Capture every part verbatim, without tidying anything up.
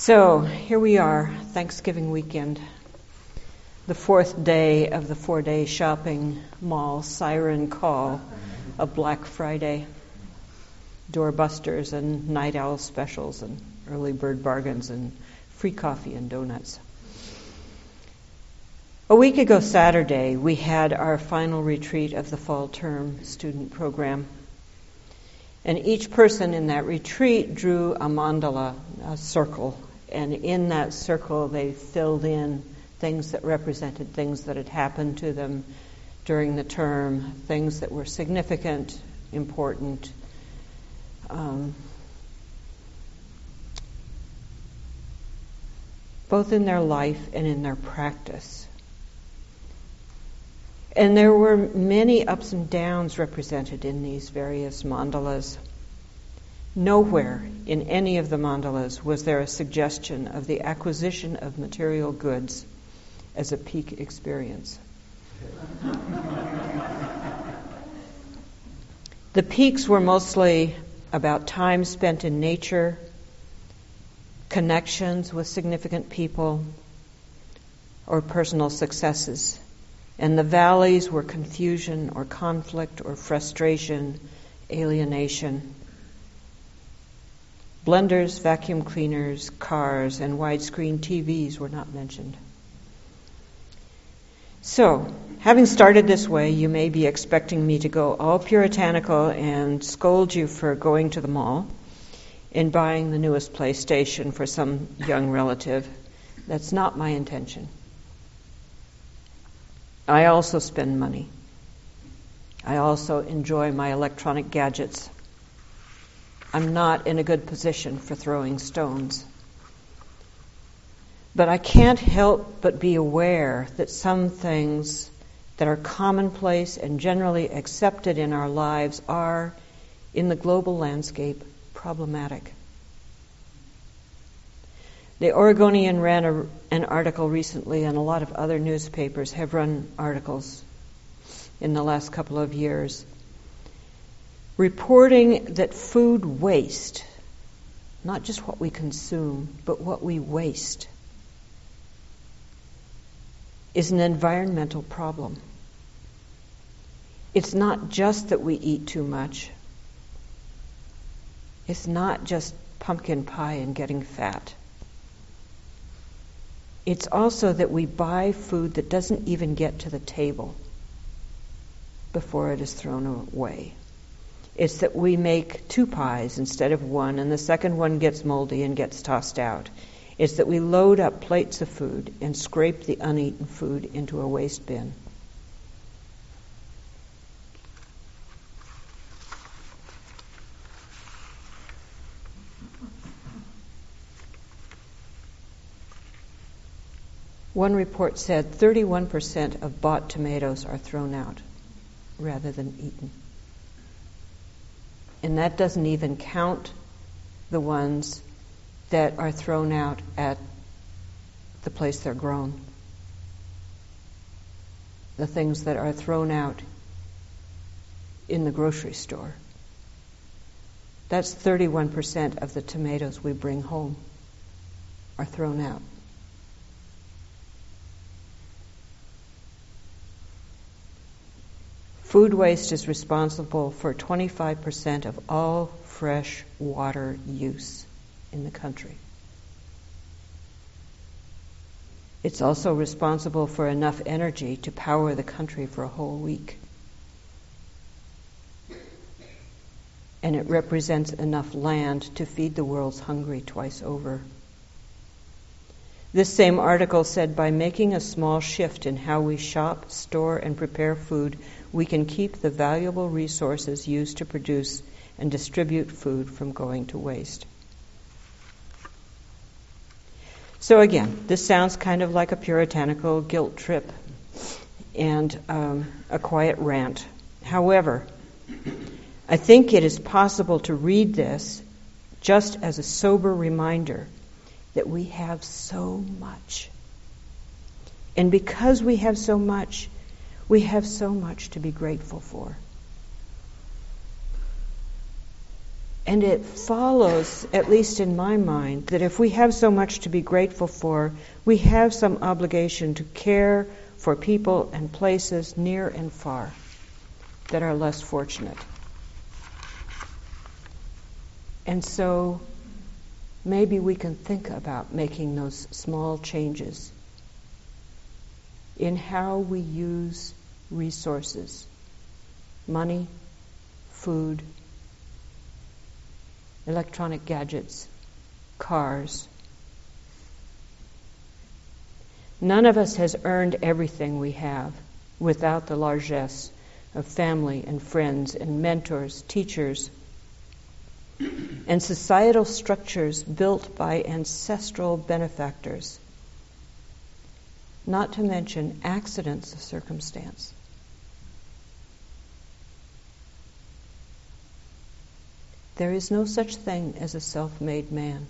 So here we are, Thanksgiving weekend, the fourth day of the four-day shopping mall siren call of Black Friday. Doorbusters and night owl specials and early bird bargains and free coffee and donuts. A week ago Saturday, we had our final retreat of the fall term student program. And each person in that retreat drew a mandala, a circle. And in that circle, they filled in things that represented things that had happened to them during the term, things that were significant, important, um, both in their life and in their practice. And there were many ups and downs represented in these various mandalas. Nowhere in any of the mandalas was there a suggestion of the acquisition of material goods as a peak experience. The peaks were mostly about time spent in nature, connections with significant people, or personal successes. And the valleys were confusion or conflict or frustration, alienation. Blenders, vacuum cleaners, cars, and widescreen T Vs were not mentioned. So, having started this way, you may be expecting me to go all puritanical and scold you for going to the mall and buying the newest PlayStation for some young relative. That's not my intention. I also spend money. I also enjoy my electronic gadgets. I'm not in a good position for throwing stones. But I can't help but be aware that some things that are commonplace and generally accepted in our lives are, in the global landscape, problematic. The Oregonian ran a, an article recently, and a lot of other newspapers have run articles in the last couple of years, reporting that food waste, not just what we consume, but what we waste, is an environmental problem. It's not just that we eat too much. It's not just pumpkin pie and getting fat. It's also that we buy food that doesn't even get to the table before it is thrown away. It's that we make two pies instead of one, and the second one gets moldy and gets tossed out. It's that we load up plates of food and scrape the uneaten food into a waste bin. One report said thirty-one percent of bought tomatoes are thrown out rather than eaten. And that doesn't even count the ones that are thrown out at the place they're grown. The things that are thrown out in the grocery store. That's thirty-one percent of the tomatoes we bring home are thrown out. Food waste is responsible for twenty-five percent of all fresh water use in the country. It's also responsible for enough energy to power the country for a whole week. And it represents enough land to feed the world's hungry twice over. This same article said by making a small shift in how we shop, store, and prepare food, we can keep the valuable resources used to produce and distribute food from going to waste. So again, this sounds kind of like a puritanical guilt trip and um, a quiet rant. However, I think it is possible to read this just as a sober reminder that we have so much. And because we have so much, we have so much to be grateful for. And it follows, at least in my mind, that if we have so much to be grateful for, we have some obligation to care for people and places near and far that are less fortunate. And so maybe we can think about making those small changes in how we use resources, money, food, electronic gadgets, cars. None of us has earned everything we have without the largesse of family and friends and mentors, teachers, and societal structures built by ancestral benefactors, not to mention accidents of circumstance. There is no such thing as a self-made man.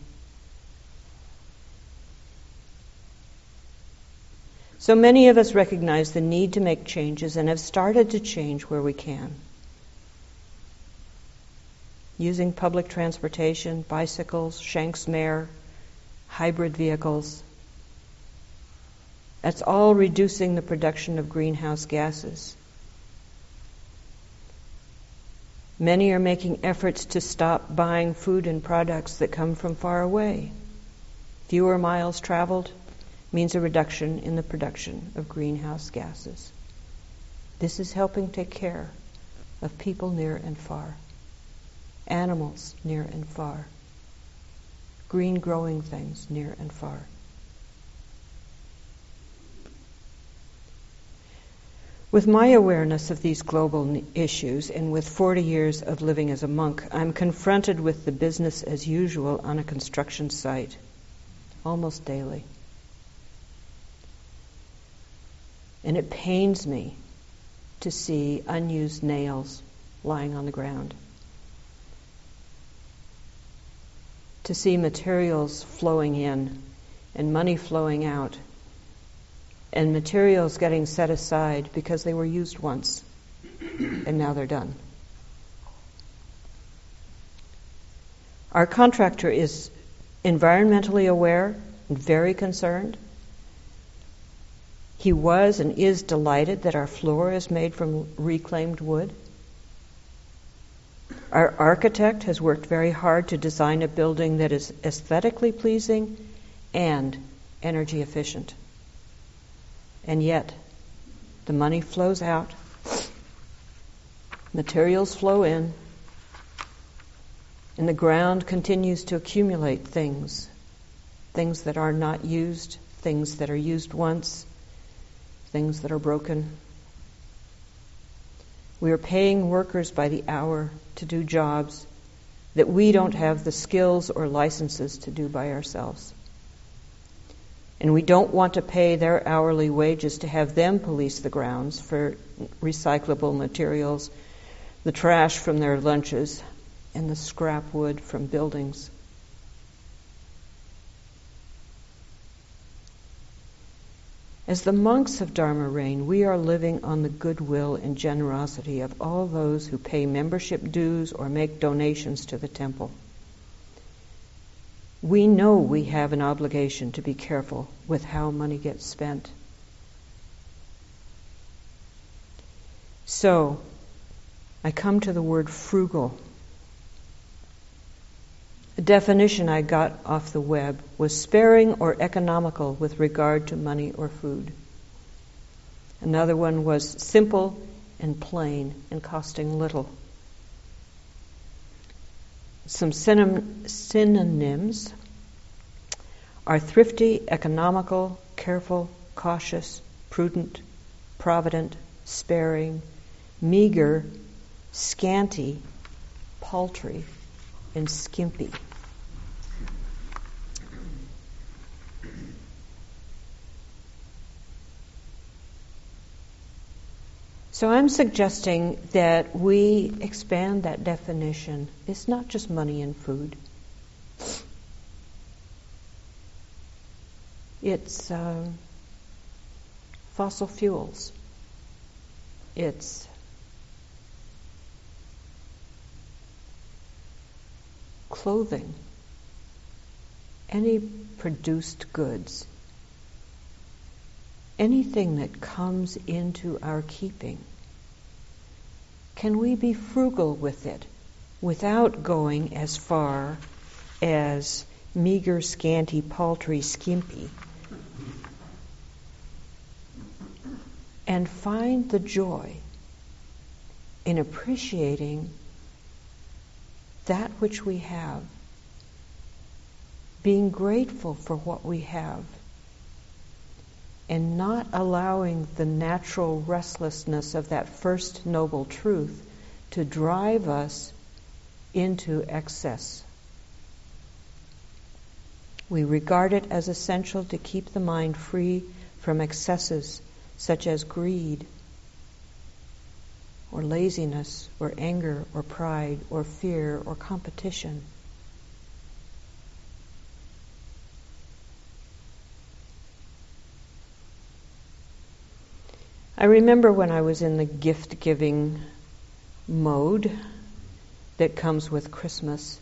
So many of us recognize the need to make changes and have started to change where we can. Using public transportation, bicycles, Shanks Mare, hybrid vehicles. That's all reducing the production of greenhouse gases. Many are making efforts to stop buying food and products that come from far away. Fewer miles traveled means a reduction in the production of greenhouse gases. This is helping take care of people near and far, animals near and far, green growing things near and far. With my awareness of these global issues and with forty years of living as a monk, I'm confronted with the business as usual on a construction site almost daily. And it pains me to see unused nails lying on the ground, to see materials flowing in and money flowing out, and materials getting set aside because they were used once and now they're done. Our contractor is environmentally aware and very concerned. He was and is delighted that our floor is made from reclaimed wood. Our architect has worked very hard to design a building that is aesthetically pleasing and energy efficient. And yet, the money flows out, materials flow in, and the ground continues to accumulate things, things that are not used, things that are used once, things that are broken. We are paying workers by the hour to do jobs that we don't have the skills or licenses to do by ourselves. And we don't want to pay their hourly wages to have them police the grounds for recyclable materials, the trash from their lunches, and the scrap wood from buildings. As the monks of Dharma reign, we are living on the goodwill and generosity of all those who pay membership dues or make donations to the temple. We know we have an obligation to be careful with how money gets spent. So, I come to the word frugal. A definition I got off the web was sparing or economical with regard to money or food. Another one was simple and plain and costing little. Some synon- synonyms are thrifty, economical, careful, cautious, prudent, provident, sparing, meager, scanty, paltry, and skimpy. So I'm suggesting that we expand that definition. It's not just money and food. It's uh, fossil fuels. It's clothing, any produced goods, anything that comes into our keeping, can we be frugal with it without going as far as meager, scanty, paltry, skimpy, and find the joy in appreciating that which we have, being grateful for what we have, and not allowing the natural restlessness of that first noble truth to drive us into excess. We regard it as essential to keep the mind free from excesses such as greed, or laziness, or anger, or pride, or fear, or competition. I remember when I was in the gift-giving mode that comes with Christmas,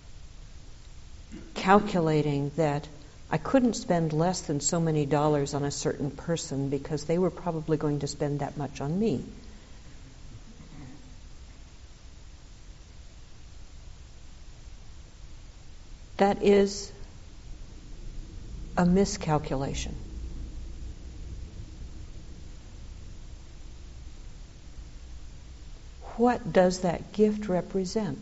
calculating that I couldn't spend less than so many dollars on a certain person because they were probably going to spend that much on me. That is a miscalculation. What does that gift represent?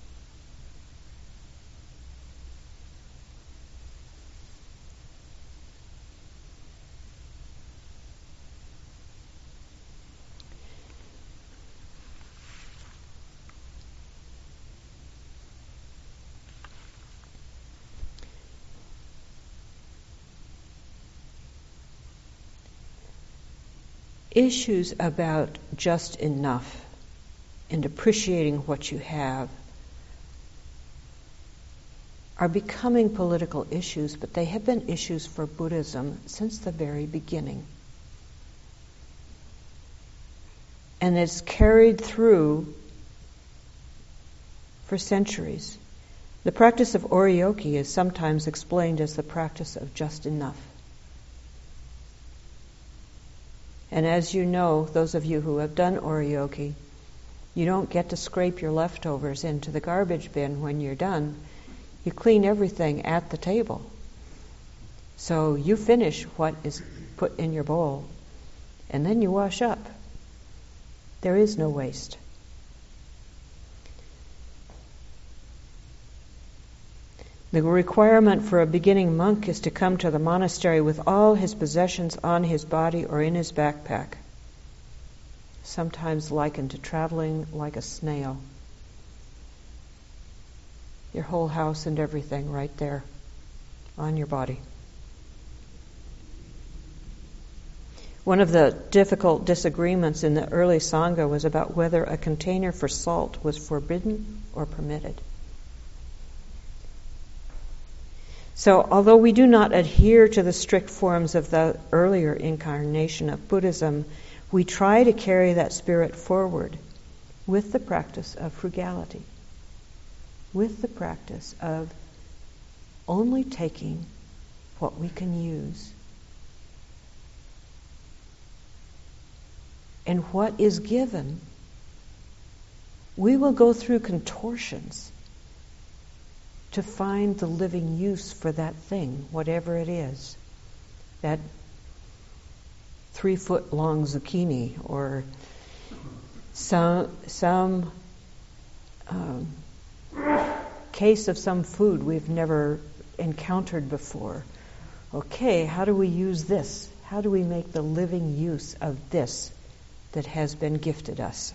Issues about just enough and appreciating what you have are becoming political issues, but they have been issues for Buddhism since the very beginning. And it's carried through for centuries. The practice of oryoki is sometimes explained as the practice of just enough. And as you know, those of you who have done oryoki, you don't get to scrape your leftovers into the garbage bin when you're done. You clean everything at the table. So you finish what is put in your bowl, and then you wash up. There is no waste. The requirement for a beginning monk is to come to the monastery with all his possessions on his body or in his backpack, sometimes likened to traveling like a snail. Your whole house and everything right there on your body. One of the difficult disagreements in the early Sangha was about whether a container for salt was forbidden or permitted. So, although we do not adhere to the strict forms of the earlier incarnation of Buddhism, we try to carry that spirit forward with the practice of frugality, with the practice of only taking what we can use. And what is given, we will go through contortions to find the living use for that thing, whatever it is. That three-foot-long zucchini, or some some um, case of some food we've never encountered before. Okay, how do we use this? How do we make the living use of this that has been gifted us?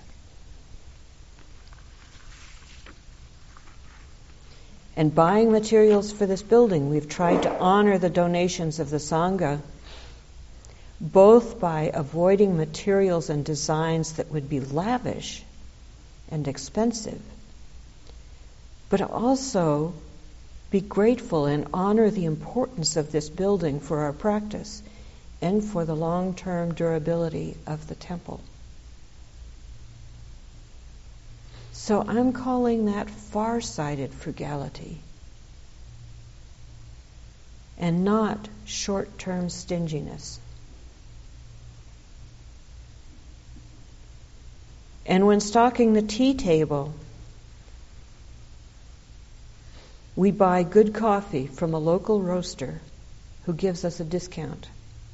And buying materials for this building, we've tried to honor the donations of the Sangha, both by avoiding materials and designs that would be lavish and expensive, but also be grateful and honor the importance of this building for our practice and for the long-term durability of the temple. So I'm calling that far-sighted frugality and not short-term stinginess. And when stocking the tea table, we buy good coffee from a local roaster who gives us a discount.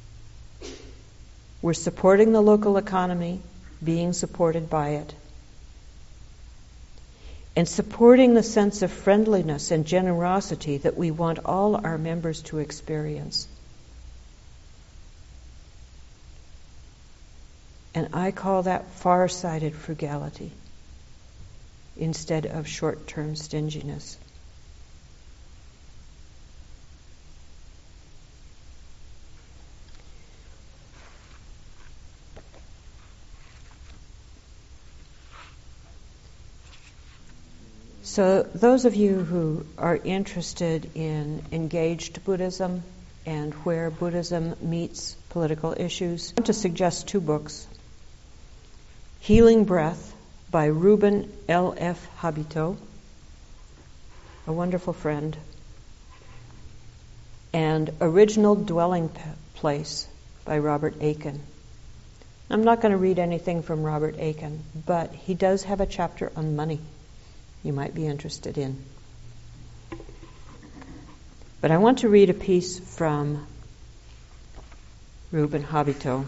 We're supporting the local economy, being supported by it, and supporting the sense of friendliness and generosity that we want all our members to experience. And I call that far-sighted frugality instead of short-term stinginess. So those of you who are interested in engaged Buddhism and where Buddhism meets political issues, I want to suggest two books. Healing Breath by Ruben L F Habito, a wonderful friend, and Original Dwelling Place by Robert Aiken. I'm not going to read anything from Robert Aiken, but he does have a chapter on money you might be interested in. But I want to read a piece from Ruben Habito.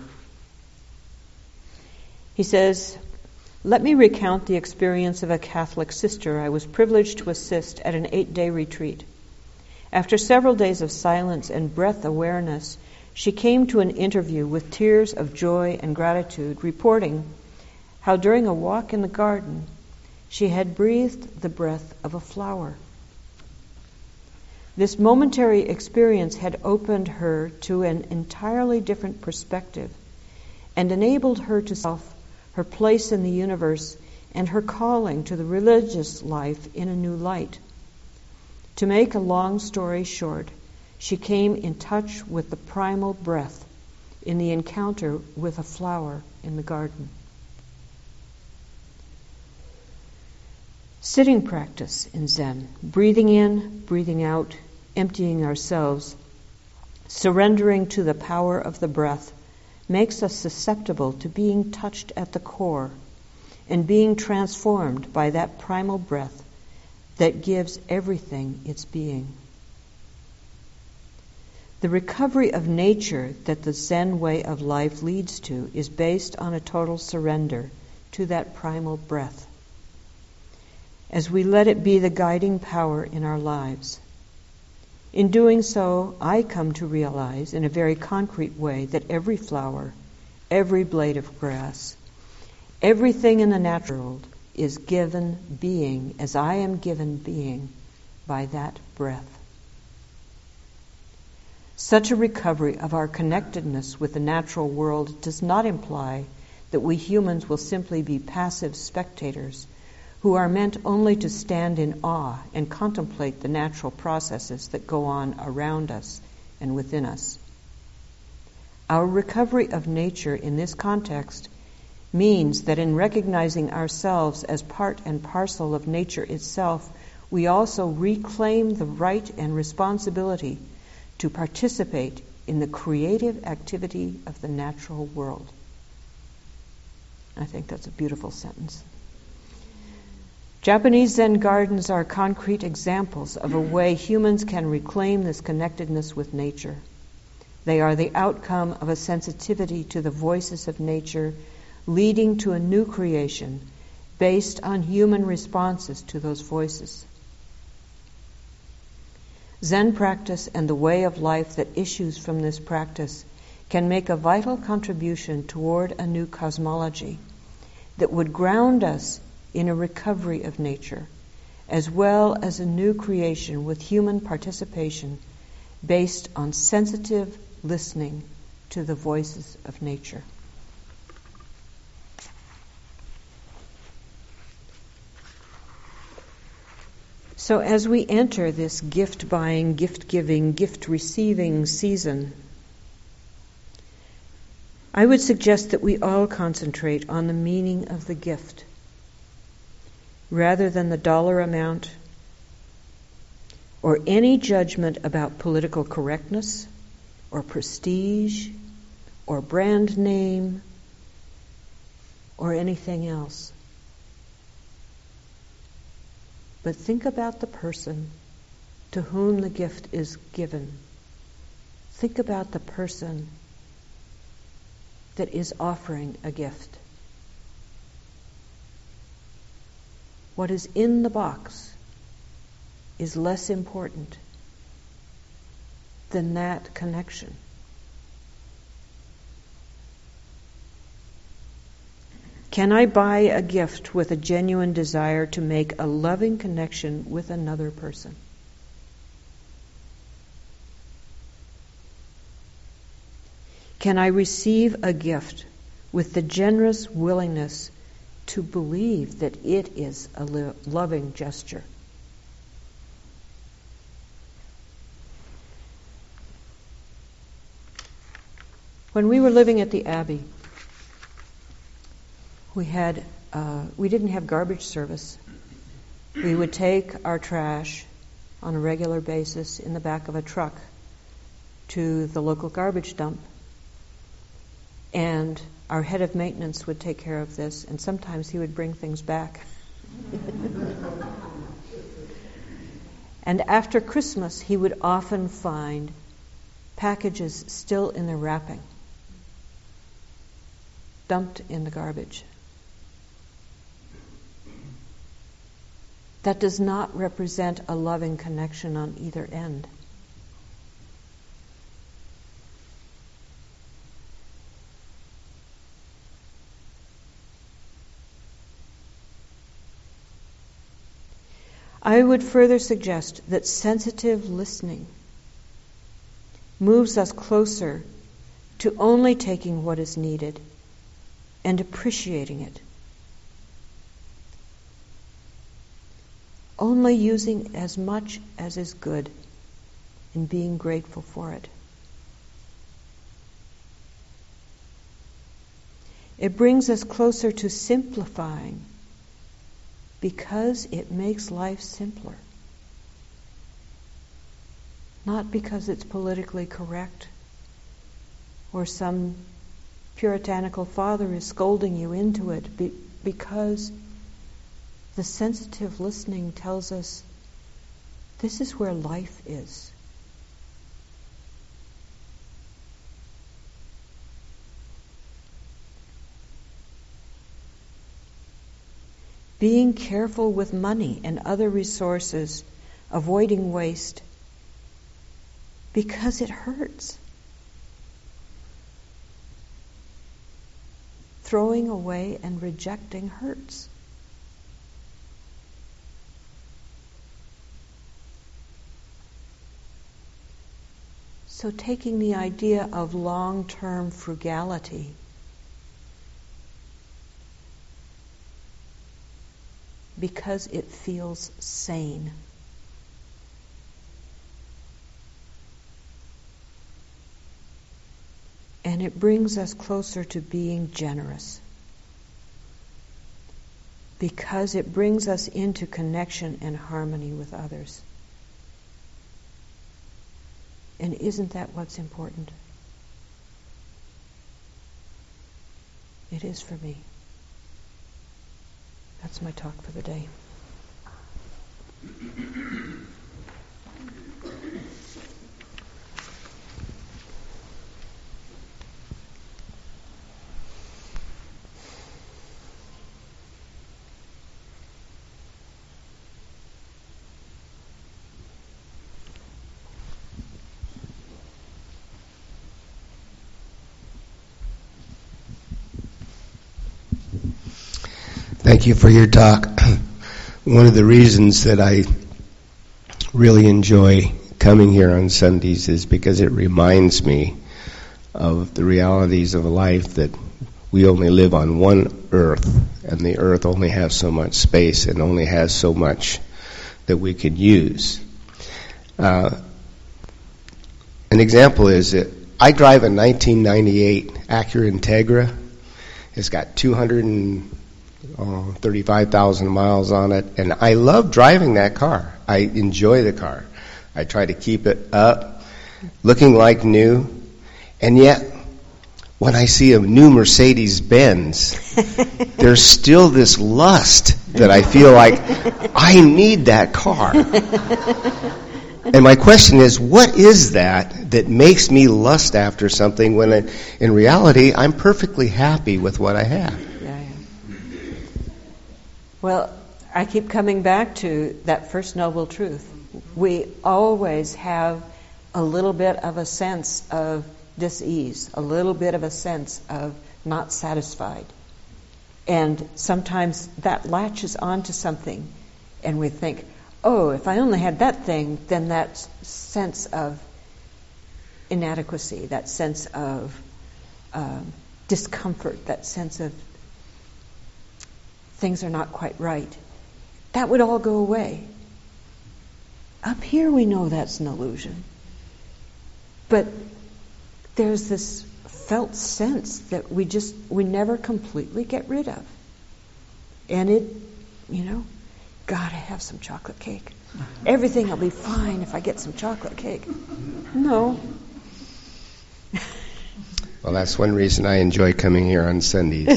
He says, "Let me recount the experience of a Catholic sister I was privileged to assist at an eight-day retreat. After several days of silence and breath awareness, she came to an interview with tears of joy and gratitude, reporting how during a walk in the garden, she had breathed the breath of a flower. This momentary experience had opened her to an entirely different perspective and enabled her to see her place in the universe and her calling to the religious life in a new light. To make a long story short, she came in touch with the primal breath in the encounter with a flower in the garden." Sitting practice in Zen, breathing in, breathing out, emptying ourselves, surrendering to the power of the breath, makes us susceptible to being touched at the core and being transformed by that primal breath that gives everything its being. The recovery of nature that the Zen way of life leads to is based on a total surrender to that primal breath, as we let it be the guiding power in our lives. In doing so, I come to realize in a very concrete way that every flower, every blade of grass, everything in the natural world is given being as I am given being by that breath. Such a recovery of our connectedness with the natural world does not imply that we humans will simply be passive spectators who are meant only to stand in awe and contemplate the natural processes that go on around us and within us. Our recovery of nature in this context means that in recognizing ourselves as part and parcel of nature itself, we also reclaim the right and responsibility to participate in the creative activity of the natural world. I think that's a beautiful sentence. Japanese Zen gardens are concrete examples of a way humans can reclaim this connectedness with nature. They are the outcome of a sensitivity to the voices of nature, leading to a new creation based on human responses to those voices. Zen practice and the way of life that issues from this practice can make a vital contribution toward a new cosmology that would ground us in a recovery of nature, as well as a new creation with human participation based on sensitive listening to the voices of nature. So as we enter this gift-buying, gift-giving, gift-receiving season, I would suggest that we all concentrate on the meaning of the gift. rather than the dollar amount, or any judgment about political correctness, or prestige, or brand name, or anything else. But think about the person to whom the gift is given. Think about the person that is offering a gift. What is in the box is less important than that connection. Can I buy a gift with a genuine desire to make a loving connection with another person? Can I receive a gift with the generous willingness to believe that it is a lo- loving gesture? When we were living at the Abbey, we had uh, we didn't have garbage service. We would take our trash on a regular basis in the back of a truck to the local garbage dump. And our head of maintenance would take care of this, and sometimes he would bring things back. And after Christmas, he would often find packages still in their wrapping, dumped in the garbage. That does not represent a loving connection on either end. I would further suggest that sensitive listening moves us closer to only taking what is needed and appreciating it. Only using as much as is good and being grateful for it. It brings us closer to simplifying because it makes life simpler. Not because it's politically correct or some puritanical father is scolding you into it, be- because the sensitive listening tells us this is where life is. Being careful with money and other resources, avoiding waste, because it hurts. Throwing away and rejecting hurts. So taking the idea of long-term frugality because it feels sane. And it brings us closer to being generous. Because it brings us into connection and harmony with others. And isn't that what's important? It is for me. That's my talk for the day. Thank you for your talk. One of the reasons that I really enjoy coming here on Sundays is because it reminds me of the realities of life, that we only live on one earth, and the earth only has so much space and only has so much that we could use. Uh, an example is that I drive a nineteen ninety-eight Acura Integra. It's got two hundred oh, thirty-five thousand miles on it, and I love driving that car. I enjoy the car. I try to keep it up, looking like new, and yet when I see a new Mercedes-Benz, there's still this lust that I feel like I need that car. And my question is, what is that that makes me lust after something when I, in reality I'm perfectly happy with what I have? Yeah, yeah. Well, I keep coming back to that first noble truth. We always have a little bit of a sense of dis-ease, a little bit of a sense of not satisfied. And sometimes that latches onto something, and we think, oh, if I only had that thing, then that sense of inadequacy, that sense of um, discomfort, that sense of things are not quite right, that would all go away. Up here we know that's an illusion. But there's this felt sense that we just, we never completely get rid of. And it, you know, gotta have some chocolate cake. Everything will be fine if I get some chocolate cake. No. Well, that's one reason I enjoy coming here on Sundays.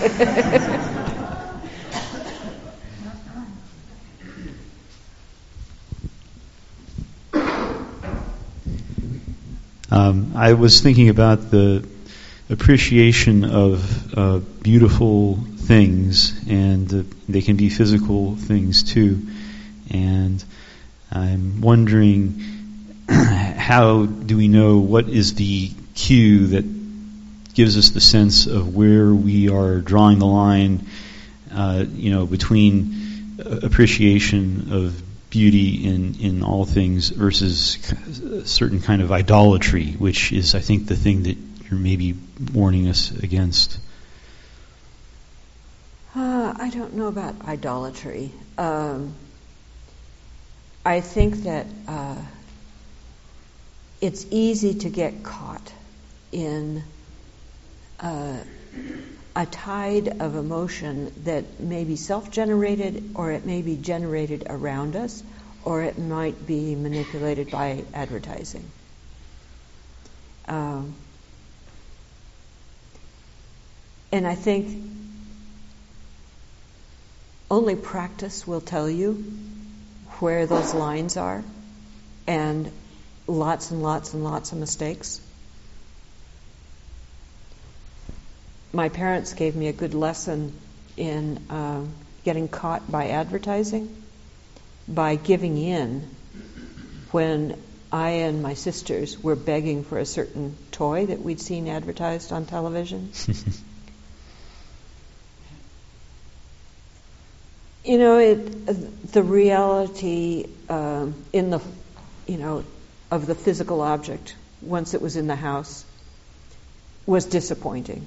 Um, I was thinking about the appreciation of uh, beautiful things, and uh, they can be physical things too. And I'm wondering, how do we know what is the cue that gives us the sense of where we are drawing the line, uh, you know, between appreciation of beauty in, in all things versus a certain kind of idolatry, which is, I think, the thing that you're maybe warning us against. Uh, I don't know about idolatry. Um, I think that uh, it's easy to get caught in uh, a tide of emotion that may be self-generated, or it may be generated around us, or it might be manipulated by advertising. Um, and I think only practice will tell you where those lines are, and lots and lots and lots of mistakes. My parents gave me a good lesson in uh, getting caught by advertising, by giving in when I and my sisters were begging for a certain toy that we'd seen advertised on television. You know, it, the reality um, in the, you know, of the physical object once it was in the house was disappointing.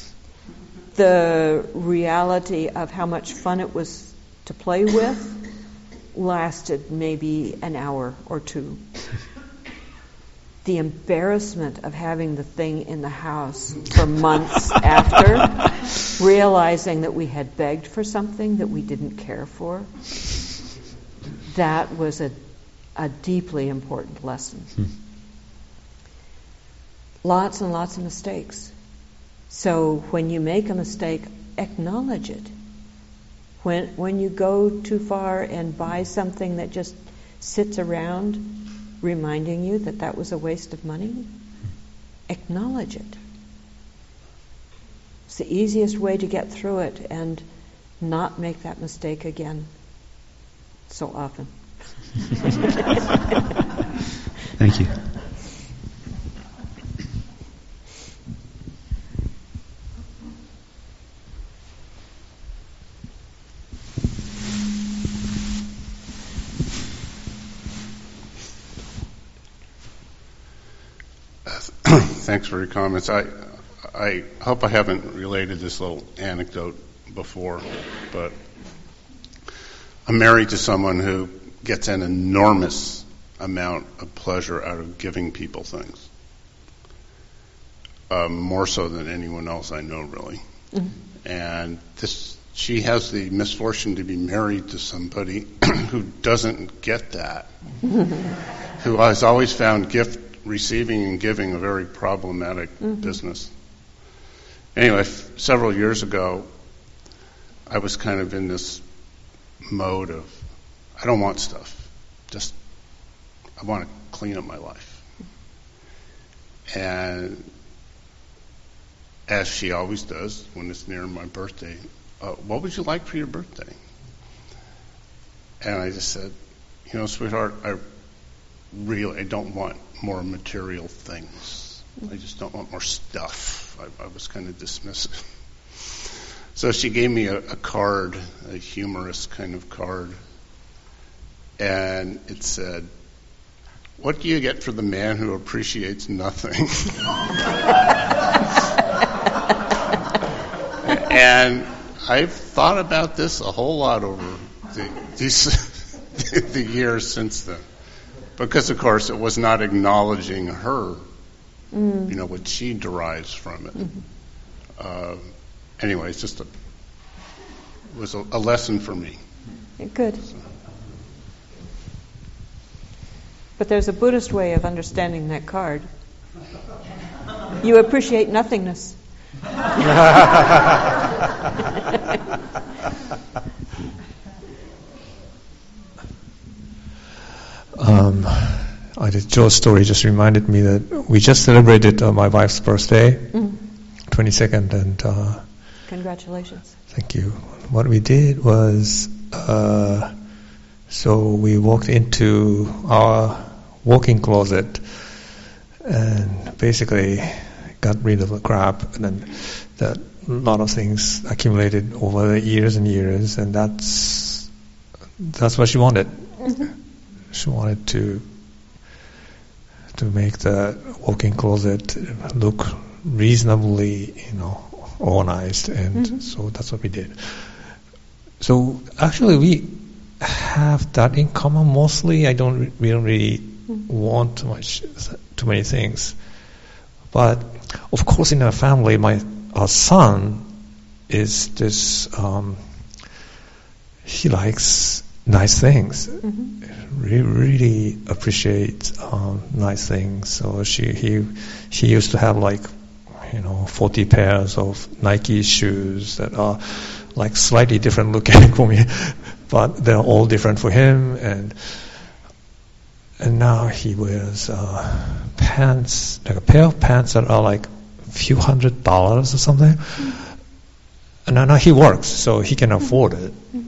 The reality of how much fun it was to play with lasted maybe an hour or two. The embarrassment of having the thing in the house for months after, realizing that we had begged for something that we didn't care for, that was a, a deeply important lesson. Hmm. Lots and lots of mistakes. So when you make a mistake, acknowledge it. When when you go too far and buy something that just sits around reminding you that that was a waste of money, acknowledge it. It's the easiest way to get through it and not make that mistake again so often. Thank you. Thanks for your comments. I I hope I haven't related this little anecdote before, but I'm married to someone who gets an enormous amount of pleasure out of giving people things, um, more so than anyone else I know, really. Mm-hmm. And this she has the misfortune to be married to somebody who doesn't get that, who has always found gift receiving and giving a very problematic mm-hmm. business. Anyway, f- several years ago, I was kind of in this mode of, I don't want stuff. Just, I want to clean up my life. And as she always does when it's near my birthday, uh, what would you like for your birthday? And I just said, you know, sweetheart, I really I don't want more material things. I just don't want more stuff. I, I was kind of dismissive. So she gave me a, a card, a humorous kind of card, and it said, "What do you get for the man who appreciates nothing?" And I've thought about this a whole lot over the, these, the years since then. Because, of course, it was not acknowledging her, mm. you know, what she derives from it. Mm-hmm. Uh, anyway, it's just a, it was a, a lesson for me. Good. So. But there's a Buddhist way of understanding that card. You appreciate nothingness. um, I did, Joe's story just reminded me that we just celebrated uh, my wife's birthday, mm. twenty-second, and uh, congratulations. Thank you. What we did was, uh, so we walked into our walk-in closet and basically got rid of the crap, and then that a lot of things accumulated over the years and years, and that's that's what she wanted. Mm-hmm. She wanted to to make the walk-in closet look reasonably, you know, organized, and mm-hmm. so that's what we did. So actually, we have that in common mostly. I don't, we don't really mm-hmm. want too much, too many things. But of course, in our family, my our son is this. Um, he likes nice things. Mm-hmm. He really appreciates um, nice things. So she he he used to have like, you know, forty pairs of Nike shoes that are like slightly different looking for me, but they're all different for him. And and now he wears uh, pants, like a pair of pants that are like a few hundred dollars or something. Mm-hmm. And now, now he works, so he can afford it. Mm-hmm.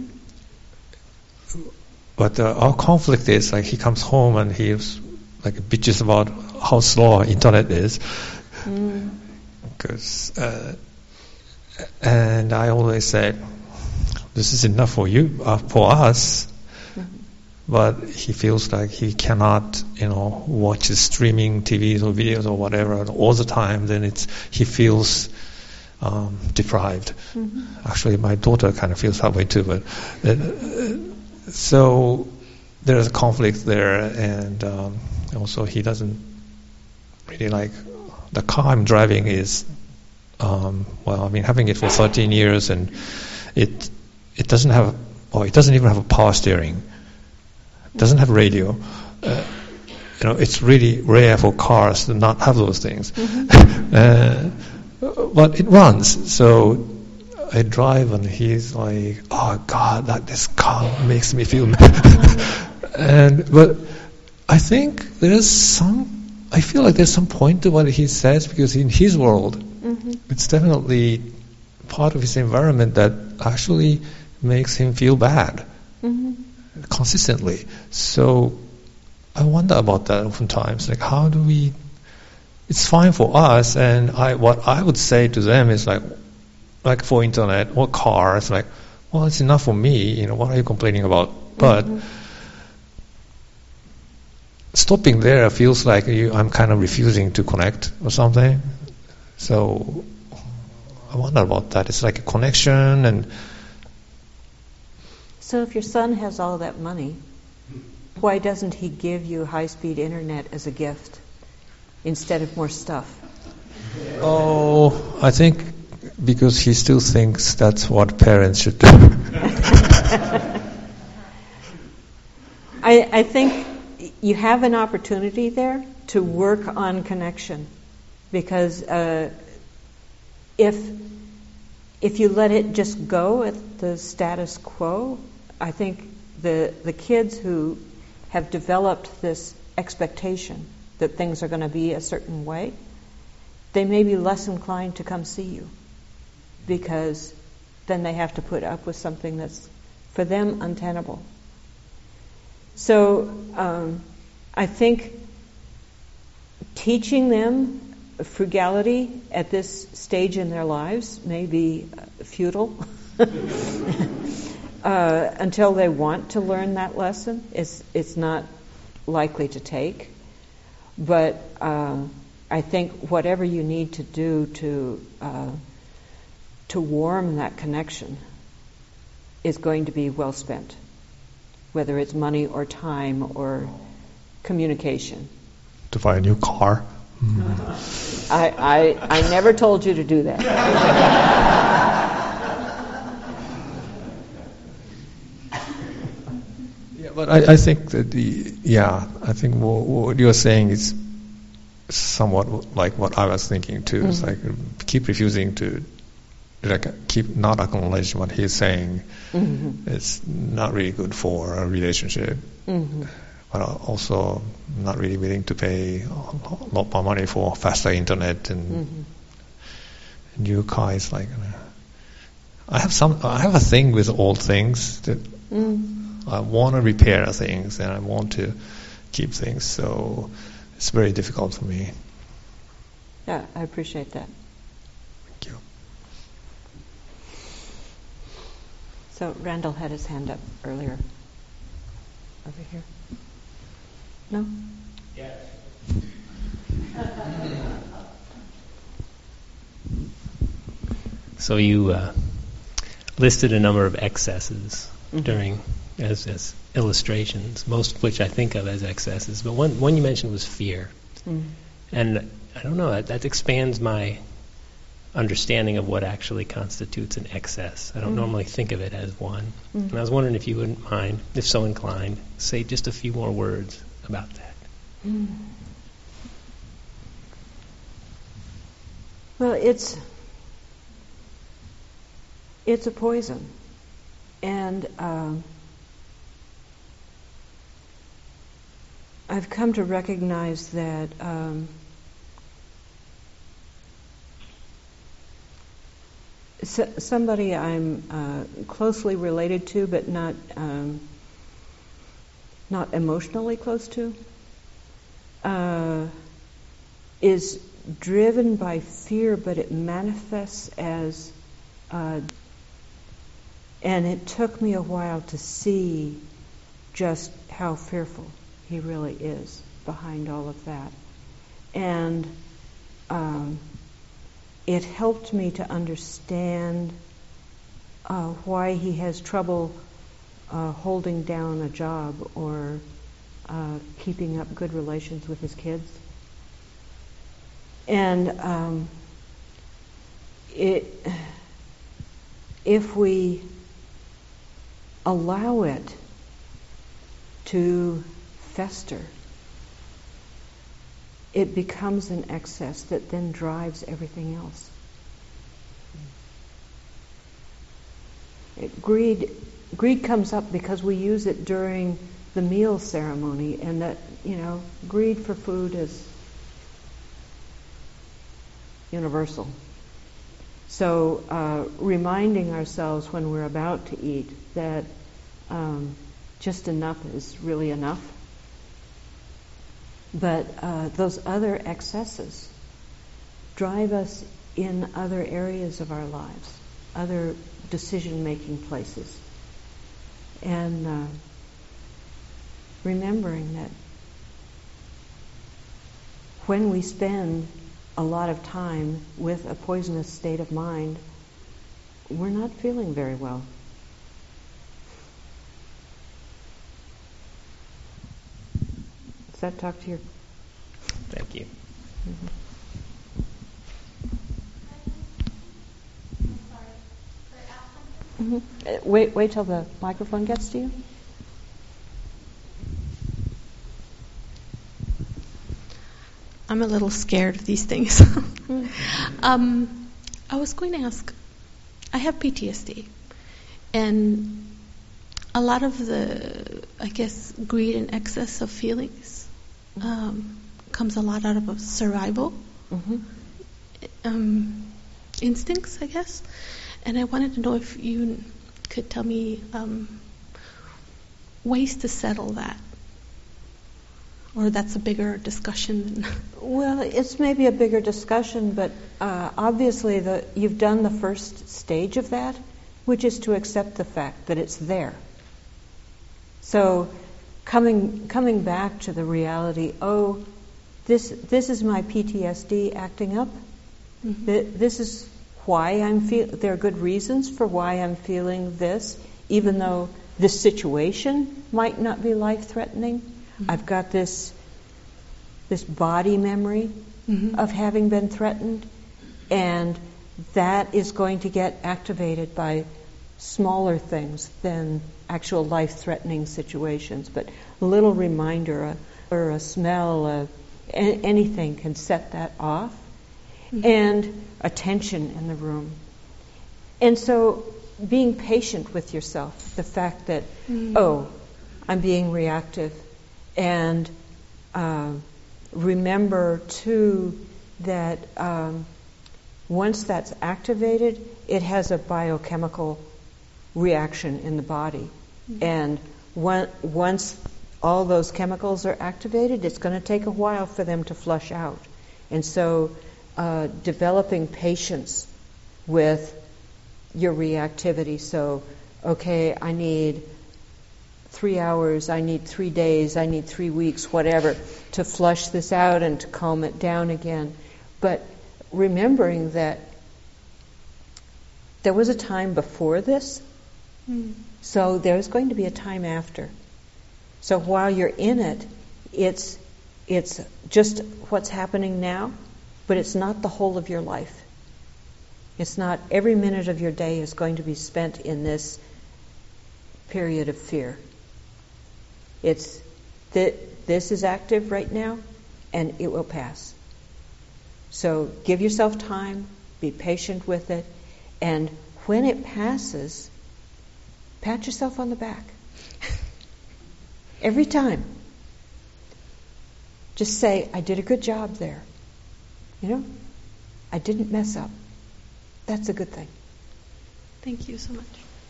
But uh, our conflict is like he comes home and he's like bitches about how slow our internet is. Mm. Because, uh, and I always say, this is enough for you, uh, for us. Mm-hmm. But he feels like he cannot, you know, watch streaming T Vs or videos or whatever all the time. Then it's he feels um, deprived. Mm-hmm. Actually, my daughter kind of feels that way too. But uh, so there's a conflict there, and um, also he doesn't really like the car I'm driving is, um, well, I mean, having it for thirteen years, and it it doesn't have, or it doesn't even have a power steering. It doesn't have radio. Uh, you know, it's really rare for cars to not have those things. Mm-hmm. uh, but it runs, so I drive, and he's like, "Oh God, that this car makes me feel." and but I think there's some. I feel like there's some point to what he says, because in his world, mm-hmm. it's definitely part of his environment that actually makes him feel bad mm-hmm. consistently. So I wonder about that oftentimes. Like, how do we? It's fine for us, and I what I would say to them is like. Like for internet or cars, like, well, it's enough for me. You know, what are you complaining about? But mm-hmm. stopping there feels like you, I'm kind of refusing to connect or something. So I wonder about that. It's like a connection, and. So if your son has all that money, why doesn't he give you high-speed internet as a gift instead of more stuff? Oh, I think. because he still thinks that's what parents should do. I, I think you have an opportunity there to work on connection, because uh, if if you let it just go at the status quo, I think the the kids who have developed this expectation that things are going to be a certain way, they may be less inclined to come see you, because then they have to put up with something that's for them untenable. So um, I think teaching them frugality at this stage in their lives may be futile uh, until they want to learn that lesson. It's, it's not likely to take. But uh, I think whatever you need to do to uh, to warm that connection is going to be well spent, whether it's money or time or communication. To buy a new car. Mm. I, I I never told you to do that. Yeah, but I, I think that the yeah I think what, what you're saying is somewhat like what I was thinking too. Mm-hmm. It's like keep refusing to like keep not acknowledge what he's saying. Mm-hmm. It's not really good for a relationship. Mm-hmm. But also not really willing to pay a lot more money for faster internet and mm-hmm. new car is like. Uh, I have some. I have a thing with old things that mm. I want to repair things and I want to keep things. So it's very difficult for me. Yeah, I appreciate that. Thank you. So Randall had his hand up earlier. Over here. No? Yes. So you uh, listed a number of excesses mm-hmm. during as, as illustrations, most of which I think of as excesses. But one one you mentioned was fear, mm-hmm. and I don't know that, that expands my understanding of what actually constitutes an excess. I don't mm-hmm. normally think of it as one, mm-hmm. and I was wondering if you wouldn't mind, if so inclined, say just a few more words about that. Mm. Well, it's it's a poison, and um, I've come to recognize that um, so, somebody I'm uh, closely related to, but not. Um, not emotionally close to, uh, is driven by fear, but it manifests as, uh, and it took me a while to see just how fearful he really is behind all of that. And um, it helped me to understand uh, why he has trouble Uh, holding down a job or uh, keeping up good relations with his kids. And um, it, if we allow it to fester, it becomes an excess that then drives everything else. It, greed Greed comes up because we use it during the meal ceremony, and that, you know, greed for food is universal. So uh, reminding ourselves when we're about to eat that um, just enough is really enough. But uh, those other excesses drive us in other areas of our lives, other decision-making places. And uh, remembering that when we spend a lot of time with a poisonous state of mind, we're not feeling very well. Does that talk to your... Thank you. Mm-hmm. Mm-hmm. Uh, wait, wait till the microphone gets to you. I'm a little scared of these things. um, I was going to ask, I have P T S D, and a lot of the, I guess, greed and excess of feelings um, comes a lot out of a survival Mm-hmm. um, instincts, I guess. And I wanted to know if you could tell me um, ways to settle that. Or that's a bigger discussion. Well, it's maybe a bigger discussion, but uh, obviously the, you've done the first stage of that, which is to accept the fact that it's there. So coming coming back to the reality, oh, this this is my P T S D acting up. Mm-hmm. Th- This is why I'm feel. There are good reasons for why I'm feeling this, even though this situation might not be life-threatening. Mm-hmm. I've got this this body memory Mm-hmm. of having been threatened, and that is going to get activated by smaller things than actual life-threatening situations. But a little reminder, a, or a smell, a, a, anything can set that off, mm-hmm. and a tension in the room. And so being patient with yourself, the fact that, mm-hmm. oh, I'm being reactive, and uh, remember too that um, once that's activated, it has a biochemical reaction in the body. Mm-hmm. And one, once all those chemicals are activated, it's going to take a while for them to flush out. And so uh, developing patience with your reactivity. So, okay, I need three hours, I need three days, I need three weeks, whatever, to flush this out and to calm it down again. But remembering that there was a time before this, Mm. so there's going to be a time after. So while you're in it, it's it's just what's happening now, but it's not the whole of your life. It's not every minute of your day is going to be spent in this period of fear. It's that this is active right now, and it will pass. So give yourself time, be patient with it, and when it passes, pat yourself on the back. Every time. Just say, I did a good job there. You know? I didn't mess up. That's a good thing. Thank you so much.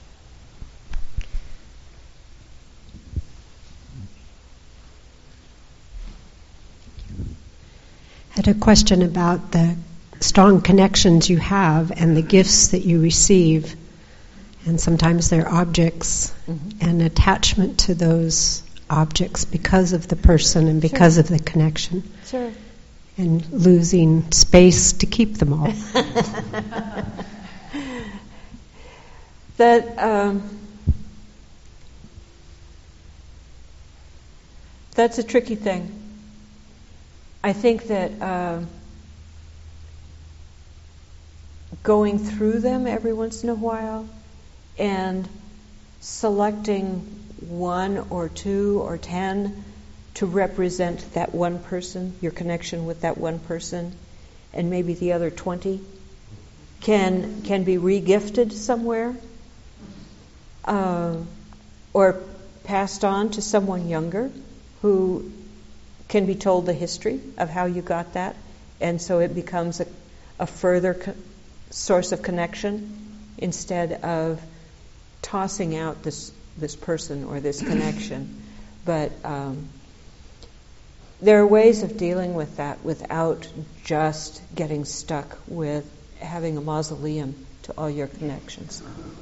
I had a question about the strong connections you have and the gifts that you receive. And sometimes they're objects, mm-hmm. and attachment to those objects because of the person and because sure. of the connection. Sure. And losing space to keep them all. that um, that's a tricky thing. I think that uh, going through them every once in a while and selecting one or two or ten to represent that one person, your connection with that one person, and maybe the other twenty can can be re-gifted somewhere, uh, or passed on to someone younger who can be told the history of how you got that, and so it becomes a, a further co- source of connection instead of tossing out this this person or this connection. But um, there are ways of dealing with that without just getting stuck with having a mausoleum to all your connections.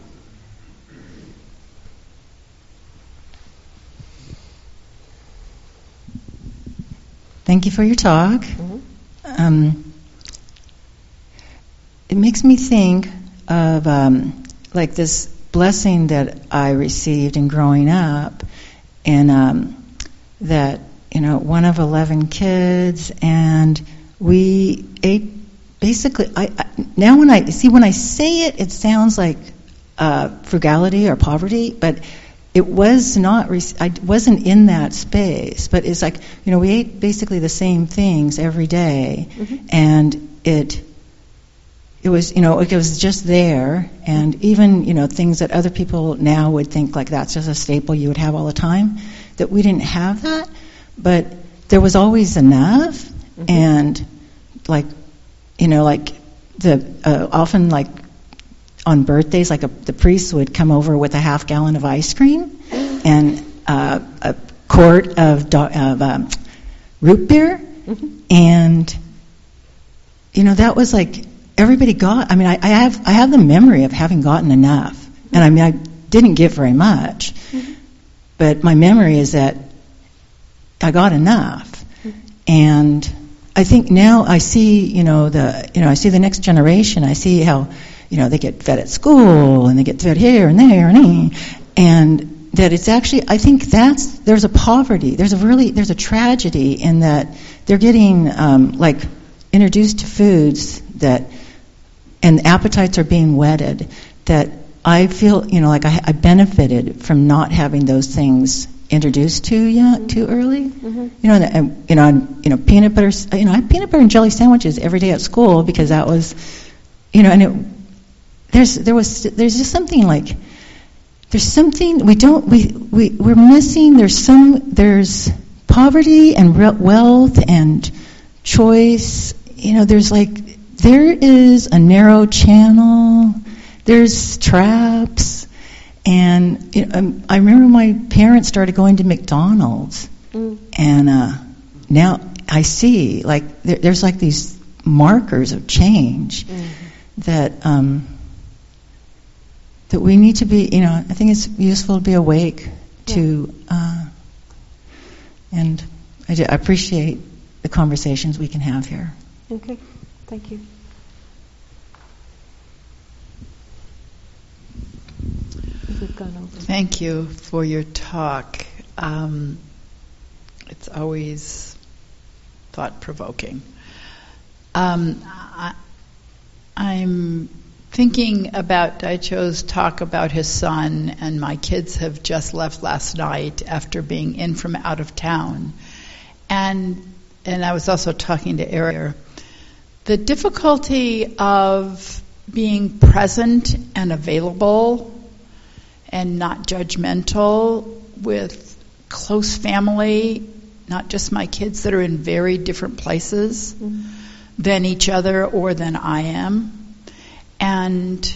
Thank you for your talk. Mm-hmm. Um, it makes me think of um, like this blessing that I received in growing up, and um, that, you know, one of eleven kids, and we ate basically. I, I now when I see when I say it, it sounds like uh, frugality or poverty, but it was not, I wasn't in that space, but it's like, you know, we ate basically the same things every day, mm-hmm. and it, it was, you know, it was just there, and even, you know, things that other people now would think like that's just a staple you would have all the time, that we didn't have that, but there was always enough, mm-hmm. and like, you know, like the, uh, often like, on birthdays, like a, the priest would come over with a half gallon of ice cream and uh, a quart of, do- of um, root beer, mm-hmm. and you know that was like everybody got. I mean, I, I have I have the memory of having gotten enough, mm-hmm. and I mean I didn't get very much, mm-hmm. but my memory is that I got enough, mm-hmm. and I think now I see you know the you know I see the next generation. I see how. You know, they get fed at school, and they get fed here and there, and and that it's actually, I think that's, there's a poverty, there's a really, there's a tragedy in that they're getting, um, like, introduced to foods that, and appetites are being whetted, that I feel, you know, like I, I benefited from not having those things introduced to young, too early. Mm-hmm. You know, and, you know, and, you know, peanut butter, you know, I had peanut butter and jelly sandwiches every day at school because that was, you know, and it, There's there was there's just something like there's something we don't we we we're missing. There's some there's poverty and re- wealth and choice. You know, there's like there is a narrow channel. There's traps, and you know, I remember my parents started going to McDonald's, mm. and uh, now I see like there, there's like these markers of change mm. that. Um, That we need to be, you know, I think it's useful to be awake to, yeah. uh, and I, do, I appreciate the conversations we can have here. Okay, thank you. We've gone over. Thank you for your talk. Um, it's always thought-provoking. Um, I, I'm thinking about Daicho's talk about his son, and my kids have just left last night after being in from out of town. And and I was also talking to Eric. The difficulty of being present and available and not judgmental with close family, not just my kids that are in very different places mm-hmm. than each other or than I am. And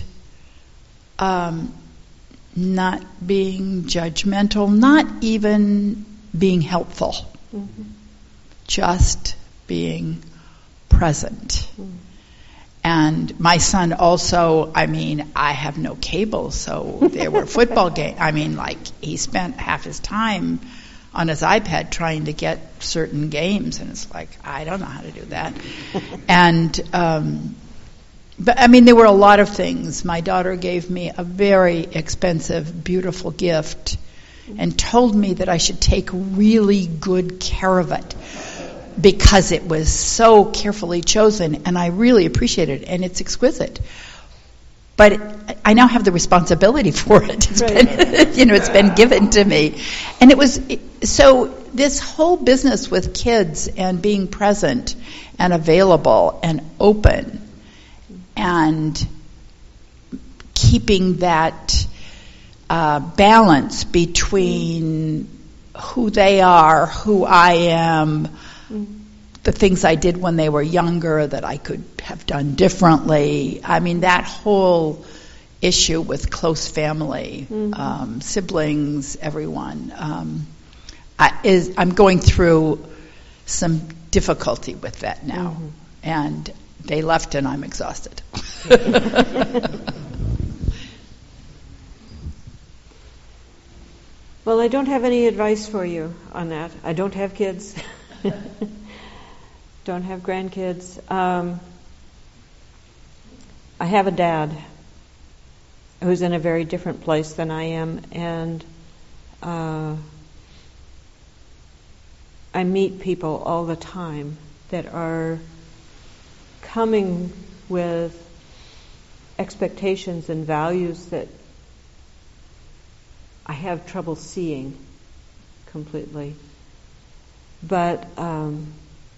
um, not being judgmental, not even being helpful, mm-hmm. just being present. Mm. And my son also, I mean, I have no cable, so there were football games. I mean, like, he spent half his time on his iPad trying to get certain games, and it's like, I don't know how to do that. and... Um, But, I mean, there were a lot of things. My daughter gave me a very expensive, beautiful gift and told me that I should take really good care of it because it was so carefully chosen, and I really appreciate it, and it's exquisite. But I now have the responsibility for it. It's right. been, you know, it's been given to me. And it was, so this whole business with kids and being present and available and open and keeping that uh, balance between who they are, who I am, the things I did when they were younger that I could have done differently. I mean, that whole issue with close family, mm-hmm. um, siblings, everyone, um, I, is I'm going through some difficulty with that now. Mm-hmm. And they left and I'm exhausted. Well, I don't have any advice for you on that. I don't have kids. Don't have grandkids. Um, I have a dad who's in a very different place than I am, and uh, I meet people all the time that are coming with expectations and values that I have trouble seeing completely. But um,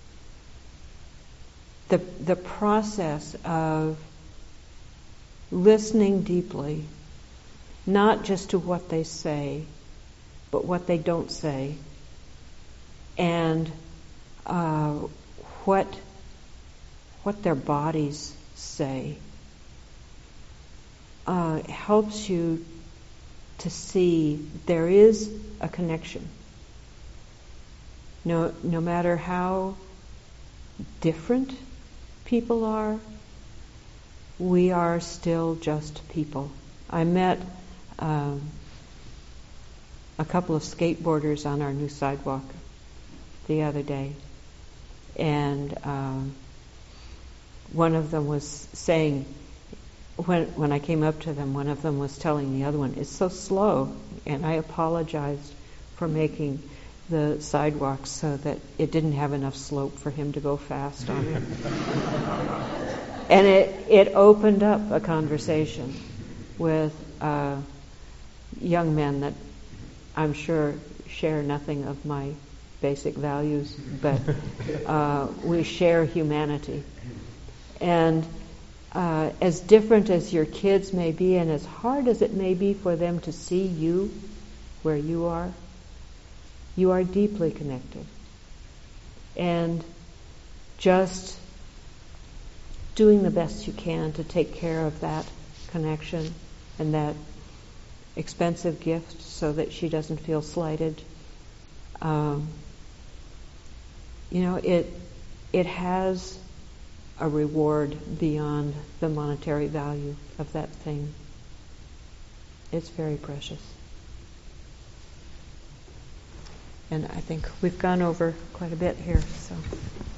the the process of listening deeply, not just to what they say, but what they don't say, and uh, what what their bodies say, uh, helps you to see there is a connection. No, no matter how different people are, we are still just people. I met um, a couple of skateboarders on our new sidewalk the other day, and um, one of them was saying, when when I came up to them, one of them was telling the other one, "It's so slow," and I apologized for making the sidewalk so that it didn't have enough slope for him to go fast on it. And it it opened up a conversation with uh, young men that I'm sure share nothing of my basic values, but uh, we share humanity. And uh, as different as your kids may be, and as hard as it may be for them to see you where you are, you are deeply connected. And just doing the best you can to take care of that connection and that expensive gift so that she doesn't feel slighted. Um, you know, it it has a reward beyond the monetary value of that thing. It's very precious. And I think we've gone over quite a bit here, so.